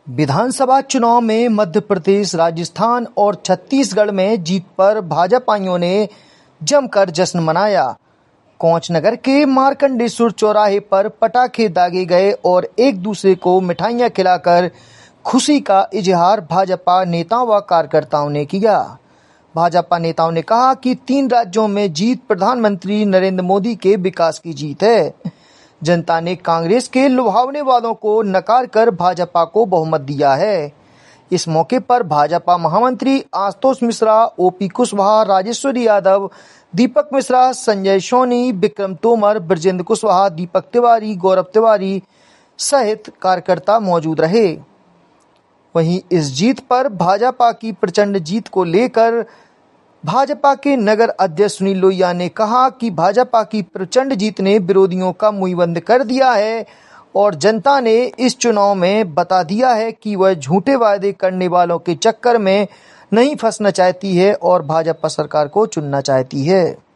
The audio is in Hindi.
विधानसभा चुनाव में मध्य प्रदेश, राजस्थान और छत्तीसगढ़ में जीत पर भाजपाइयों ने जमकर जश्न मनाया। कोंच नगर के मार्कंडेश्वर चौराहे पर पटाखे दागे गए और एक दूसरे को मिठाइयां खिलाकर खुशी का इजहार भाजपा नेताओं व कार्यकर्ताओं ने किया। भाजपा नेताओं ने कहा कि 3 राज्यों में जीत प्रधानमंत्री नरेंद्र मोदी के विकास की जीत है। जनता ने कांग्रेस के लुभावने वादों को नकार कर भाजपा को बहुमत दिया है। इस मौके पर भाजपा महामंत्री आशुतोष मिश्रा, ओपी कुशवाहा, राजेश्वरी यादव, दीपक मिश्रा, संजय सोनी, विक्रम तोमर, ब्रजेंद्र कुशवाहा, दीपक तिवारी, गौरव तिवारी सहित कार्यकर्ता मौजूद रहे। वहीं इस जीत पर भाजपा की प्रचंड जीत को लेकर भाजपा के नगर अध्यक्ष सुनील लोहिया ने कहा कि भाजपा की प्रचंड जीत ने विरोधियों का मुंह बंद कर दिया है और जनता ने इस चुनाव में बता दिया है कि वह झूठे वादे करने वालों के चक्कर में नहीं फंसना चाहती है और भाजपा सरकार को चुनना चाहती है।